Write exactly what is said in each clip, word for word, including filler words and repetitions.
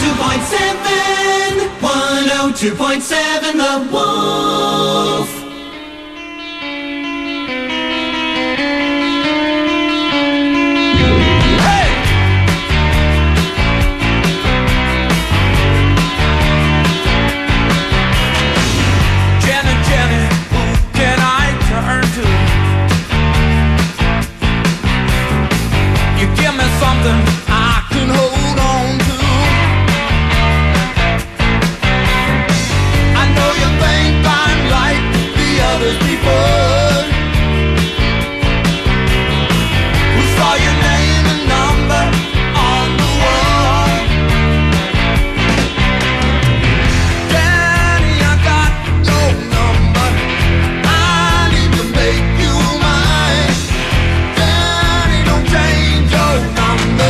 two point seven, one oh two point seven, The Wolf. I can hold on to. I know you think I'm like the others before, who saw your name and number on the wall. Danny, I got your number. I need to make you mine. Danny, don't change your number.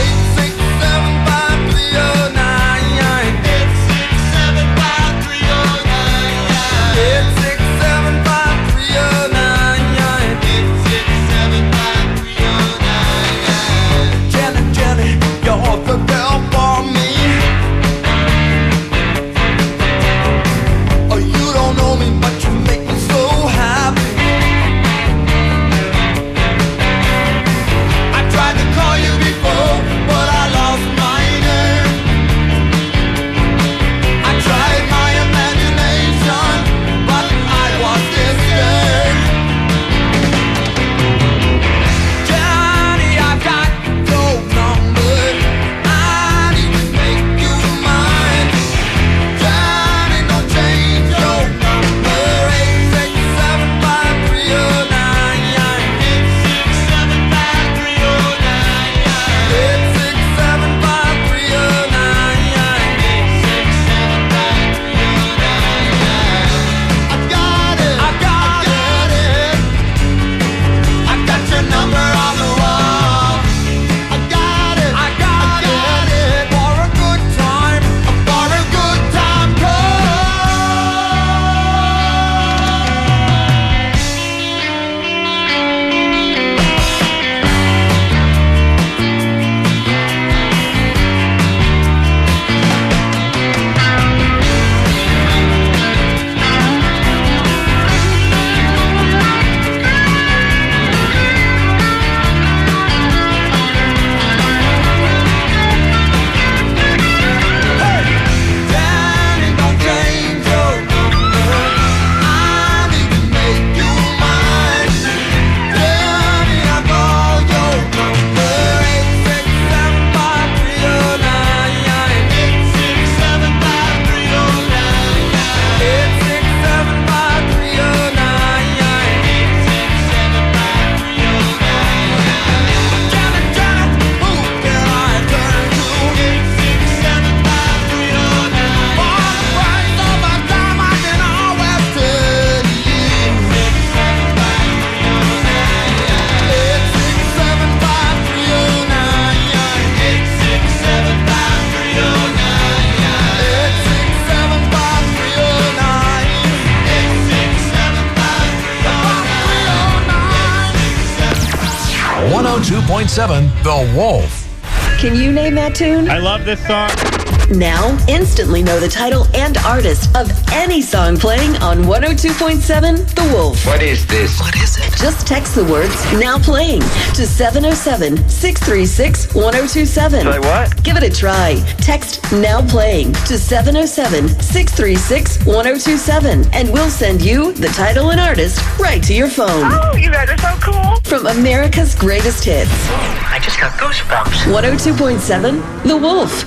one oh two point seven The Wolf. Can you name that tune? I love this song. Now, instantly know the title and artist of any song playing on one oh two point seven The Wolf. What is this? What is it? Just text the words "now playing" to seven oh seven, six three six, one oh two seven. Say what? Give it a try. Text "now playing" to seven oh seven, six three six, one oh two seven, and we'll send you the title and artist right to your phone. Oh, you guys are so cool. From America's greatest hits. I just got goosebumps. one oh two point seven The Wolf.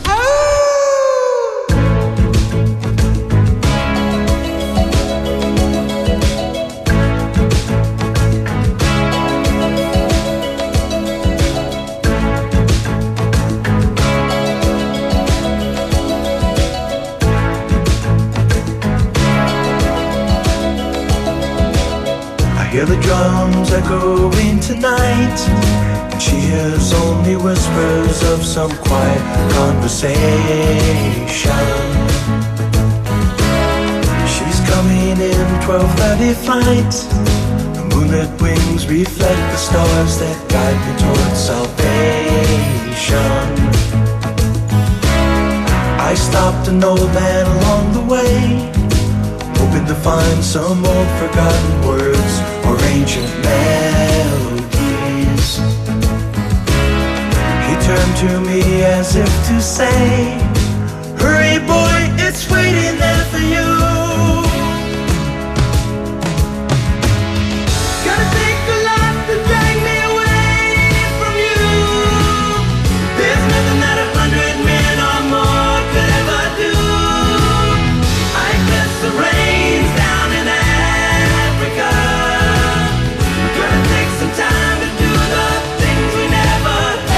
Hear the drums echoing tonight, and she hears only whispers of some quiet conversation. She's coming in twelve thirty flight. The moonlit wings reflect the stars that guide me towards salvation. stopped an old man along the way, hoping to find some old forgotten words or ancient melodies. He turned to me as if to say, hurry boy, it's waiting there for you. Gotta take a lot to drag me away from you. There's nothing that a hundred men or more could ever do. I bless the rains down in Africa. Gonna take some time to do the things we never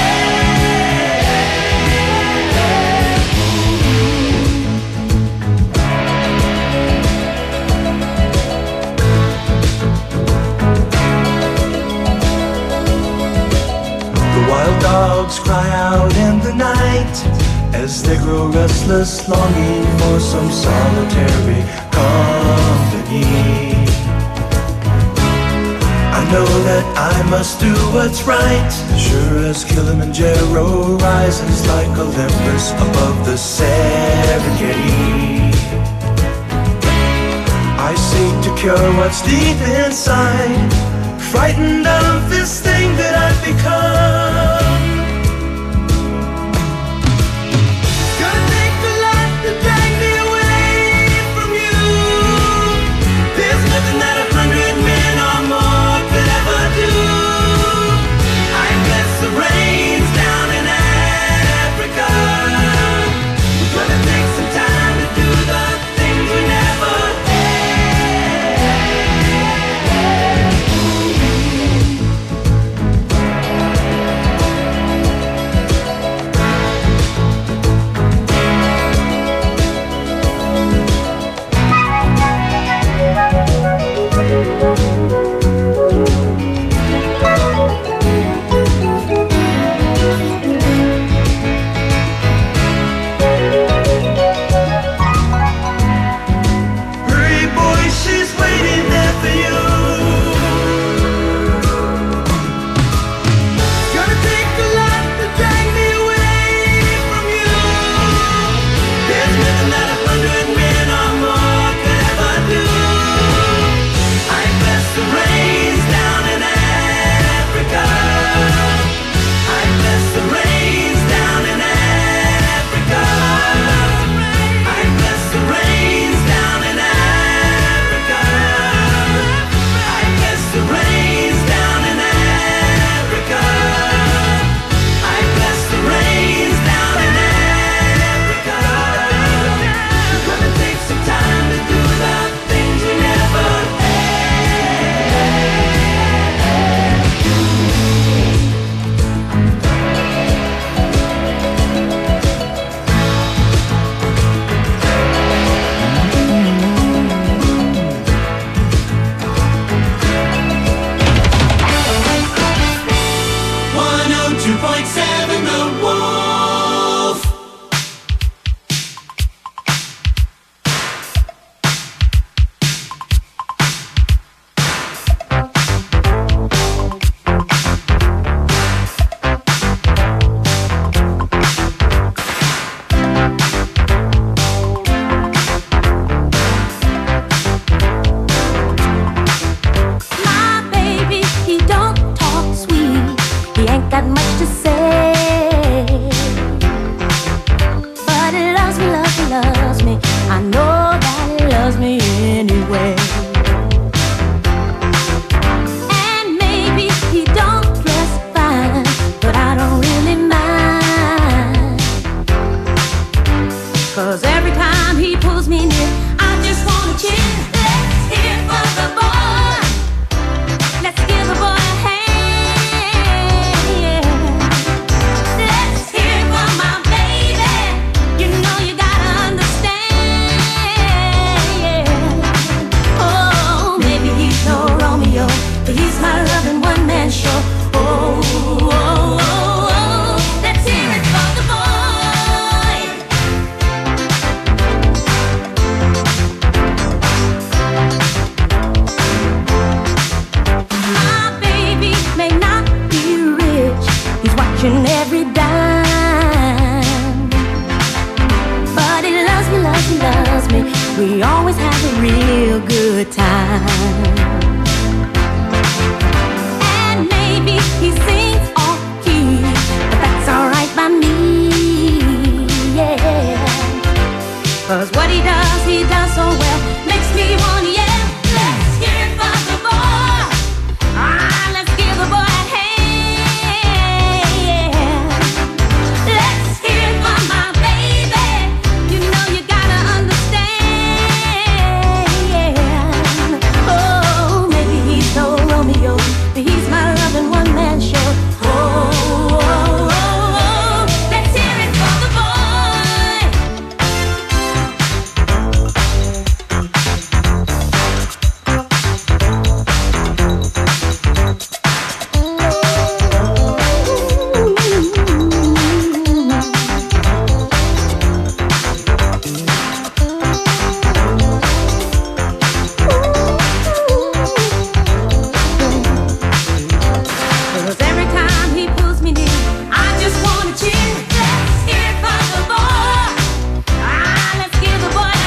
Wild dogs cry out in the night as they grow restless, longing for some solitary company. I know that I must do what's right, sure as Kilimanjaro rises like Olympus above the Serengeti. I seek to cure what's deep inside, frightened of this thing that I've become. Gonna take a lot to drag me away from you. There's nothing that a hundred men or more could ever do. I bless the rains down in Africa. We're gonna take some time to do the things we never we always have a real good time. And maybe he sings off key, but that's alright by me, yeah. Cause what he does, he does so well, makes me wanna yell. Let's hear it for the boy. Ah, let's give the boy a hand. Let's hear it for my baby. You know you gotta understand. Oh, maybe he's no Romeo, but he's my loving one-man show. Oh, oh, oh, oh, let's hear it for the boy. Cause every time he pulls me near, I just wanna cheer. Let's hear it for the boy. Ah, let's give the boy a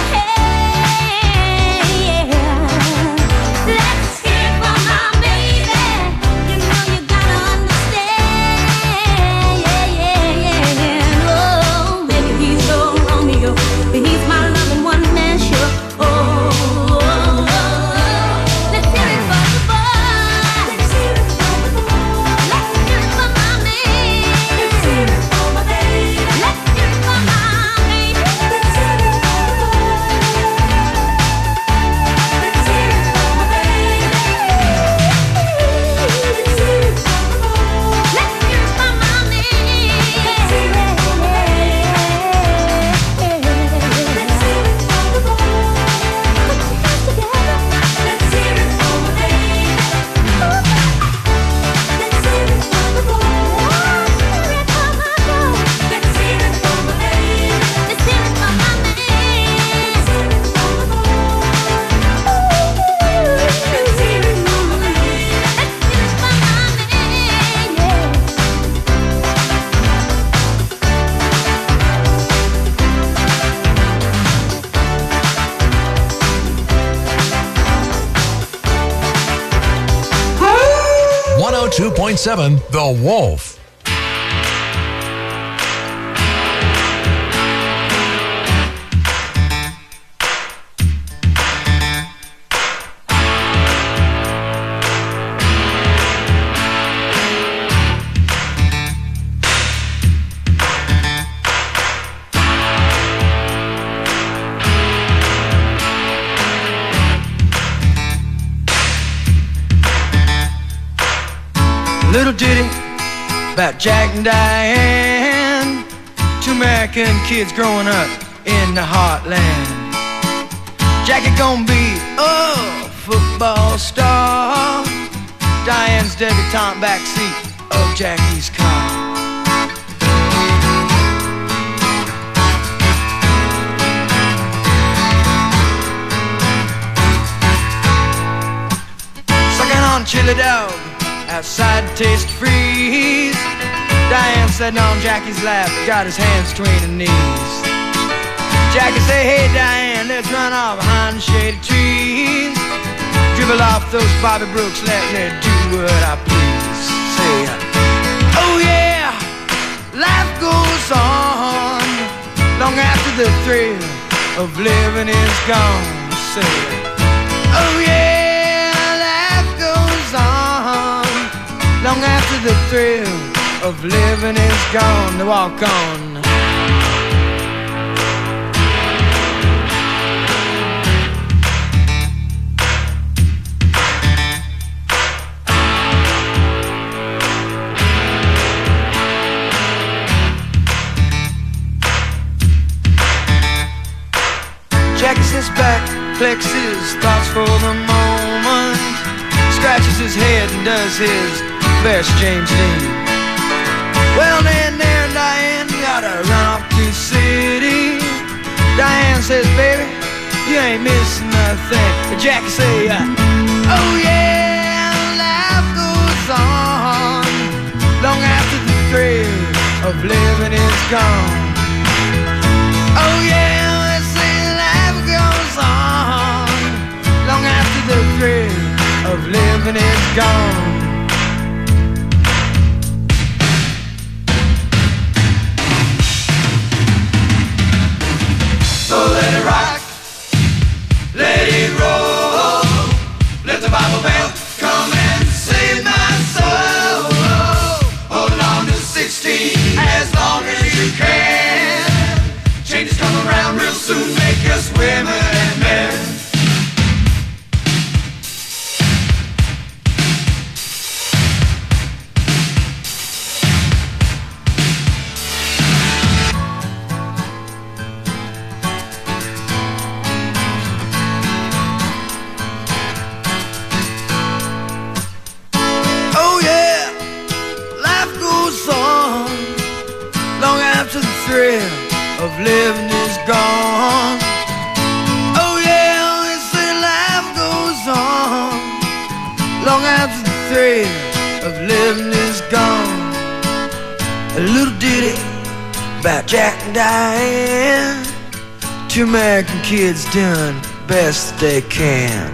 hand. Let's hear it for my baby. You know you gotta understand. Yeah, yeah, yeah. Oh, maybe he's no Romeo, but he's my loving one-man show. Oh, oh, oh, oh. Let's hear it for the boy. Let's hear it for the boy. Let's hear it for my man. Let's hear it for my baby. Let's hear it for my baby. Let's hear it for the boy. Let's hear it for my baby. Let's hear it for the boy. Let's hear it for my man. Let's hear it for my baby. Let's hear it for the boy. Put your hands together. Let's hear it for my baby. Let's hear it for the boy. Hear it for my boy. Let's hear it for my baby. Let's hear it for my man. Let's hear it for the boy. Let's hear it for my baby. Let's hear it for my man. Yeah. one oh two point seven The Wolf. Little ditty about Jack and Diane, two American kids growing up in the heartland. Jackie gonna be a football star, Diane's debutante backseat of Jackie's car. Sucking on chili dog outside Taste Freeze, Diane sitting on Jackie's lap, got his hands between her knees. Jackie say, hey Diane, let's run off behind the shady trees, dribble off those Bobby Brooks, let me do what I please. Say, oh yeah, life goes on long after the thrill of living is gone. Say, oh yeah, life goes on long after the thrill of living is gone. To walk on. Jackie sits back, flexes thoughts for the moment, scratches his head and does his best James Dean. Well then there Diane gotta run off to the city. Diane says, baby, you ain't missing nothing. But Jackie say, uh, oh yeah, life goes on long after the thrill of living is gone. Oh yeah, let's say life goes on gone. So let it rock, let it roll. Let the Bible Belt come and save my soul. Hold on to sixteen as long as you can. Changes come around real soon, make us women and men. Oh yeah, life goes on long after the thrill of living is gone. Oh yeah, they say life goes on long after the thrill of living is gone. A little ditty about Jack and Diane, two American kids doing best they can.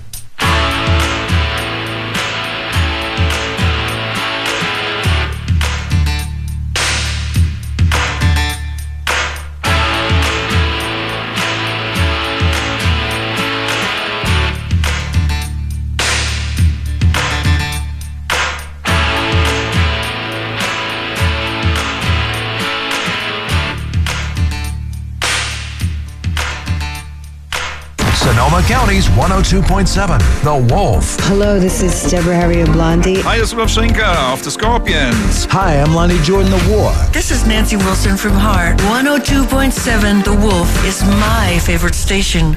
Sonoma County's one oh two point seven, The Wolf. Hello, this is Deborah Harriet Blondie. Hi, it's Rob Schenker of the Scorpions. Hi, I'm Lonnie Jordan of War. This is Nancy Wilson from Heart. one oh two point seven The Wolf is my favorite station.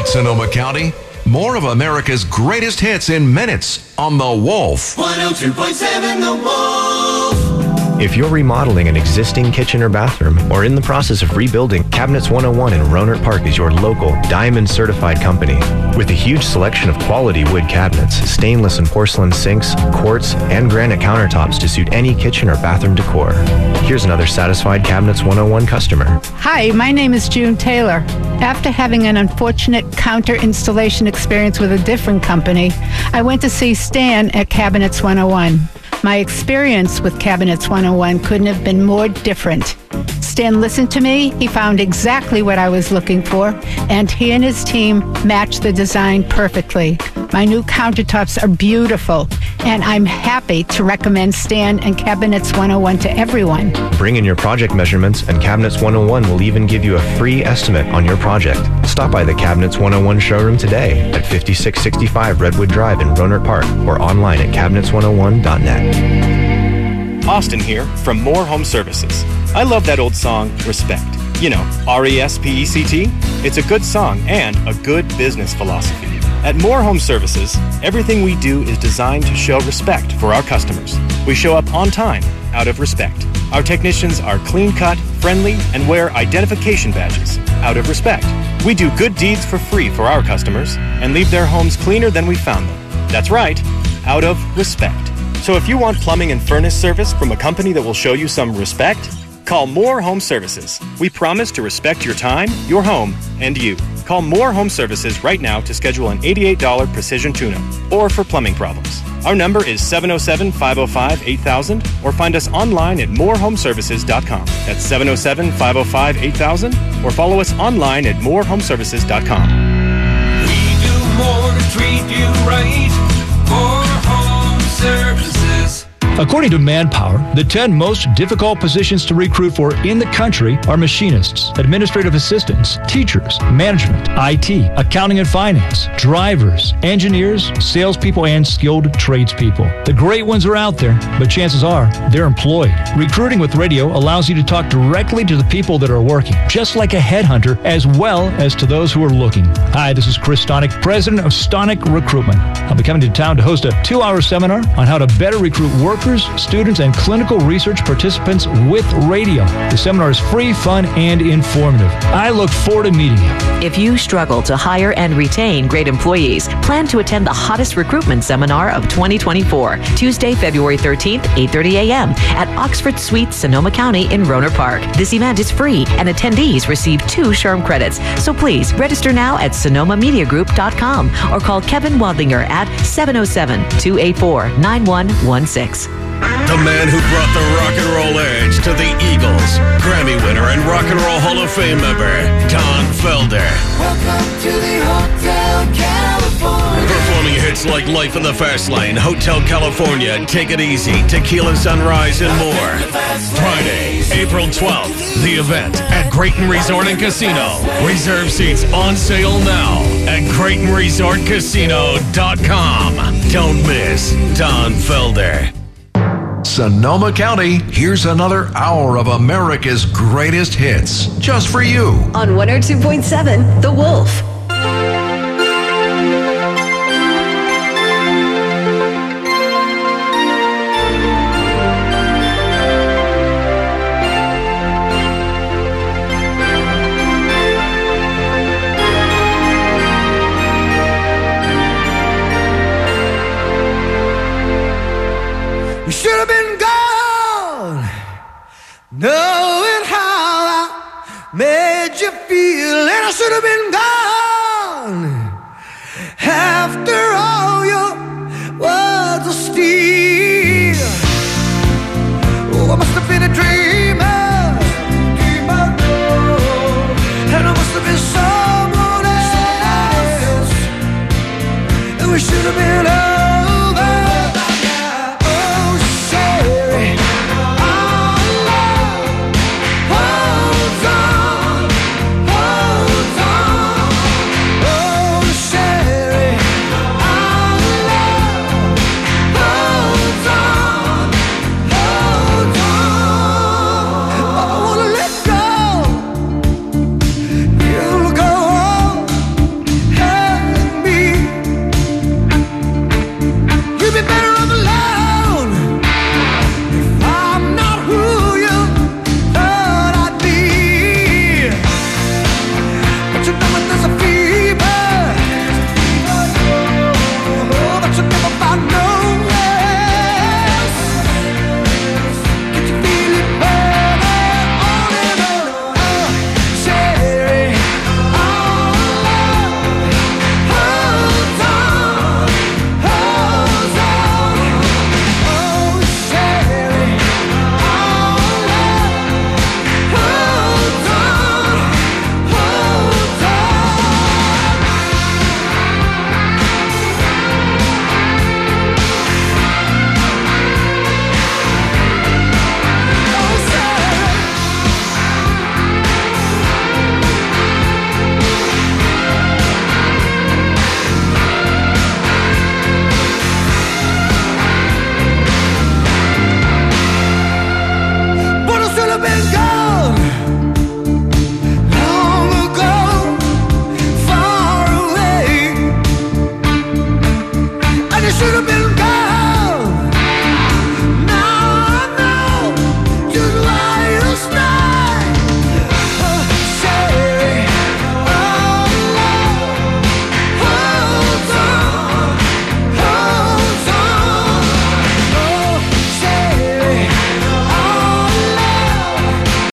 right, Sonoma County. More of America's greatest hits in minutes on The Wolf. one oh two point seven The Wolf. If you're remodeling an existing kitchen or bathroom or in the process of rebuilding, Cabinets one oh one in Rohnert Park is your local Diamond certified company. With a huge selection of quality wood cabinets, stainless and porcelain sinks, quartz, and granite countertops to suit any kitchen or bathroom decor. Here's another satisfied Cabinets one oh one customer. Hi, my name is June Taylor. After having an unfortunate counter installation experience with a different company, I went to see Stan at Cabinets one oh one. My experience with Cabinets one oh one couldn't have been more different. Stan listened to me, he found exactly what I was looking for, and he and his team matched the design perfectly. My new countertops are beautiful, and I'm happy to recommend Stan and Cabinets one oh one to everyone. Bring in your project measurements, and Cabinets one oh one will even give you a free estimate on your project. Stop by the Cabinets one oh one showroom today at fifty-six sixty-five Redwood Drive in Rohnert Park or online at cabinets one oh one dot net. Austin here from More Home Services. I love that old song, Respect. You know, R E S P E C T. It's a good song and a good business philosophy. At More Home Services, everything we do is designed to show respect for our customers. We show up on time, out of respect. Our technicians are clean-cut, friendly, and wear identification badges, out of respect. We do good deeds for free for our customers and leave their homes cleaner than we found them. That's right, out of respect. So if you want plumbing and furnace service from a company that will show you some respect, call More Home Services. We promise to respect your time, your home, and you. Call More Home Services right now to schedule an eighty-eight dollars precision tune-up or for plumbing problems. Our number is seven oh seven, five oh five, eight thousand or find us online at more home services dot com. That's seven oh seven, five oh five, eight thousand or follow us online at more home services dot com. We do more to treat you right. More Home Services. According to Manpower, the ten most difficult positions to recruit for in the country are machinists, administrative assistants, teachers, management, I T, accounting and finance, drivers, engineers, salespeople, and skilled tradespeople. The great ones are out there, but chances are they're employed. Recruiting with radio allows you to talk directly to the people that are working, just like a headhunter, as well as to those who are looking. Hi, this is Chris Stonick, president of Stonick Recruitment. I'll be coming to town to host a two-hour seminar on how to better recruit workers, students, and clinical research participants with radio. The seminar is free, fun, and informative. I look forward to meeting you. If you struggle to hire and retain great employees, plan to attend the hottest recruitment seminar of twenty twenty-four, Tuesday, February thirteenth, eight thirty a.m. at Oxford Suites, Sonoma County in Rohnert Park. This event is free, and attendees receive two SHRM credits. So please register now at sonoma media group dot com or call Kevin Wadlinger at seven oh seven, two eight four, nine one one six. The man who brought the rock and roll edge to the Eagles, Grammy winner and Rock and Roll Hall of Fame member, Don Felder. Welcome to the Hotel California. Performing hits like Life in the Fast Lane, Hotel California, Take It Easy, Tequila Sunrise, and more. Friday, April twelfth, the event at Grayton Resort and Casino. Reserve seats on sale now at Grayton Resort Casino dot com. Don't miss Don Felder. Sonoma County, here's another hour of America's greatest hits, just for you. On one oh two point seven, The Wolf. You should have been gone, knowing how I made you feel, and I should have been gone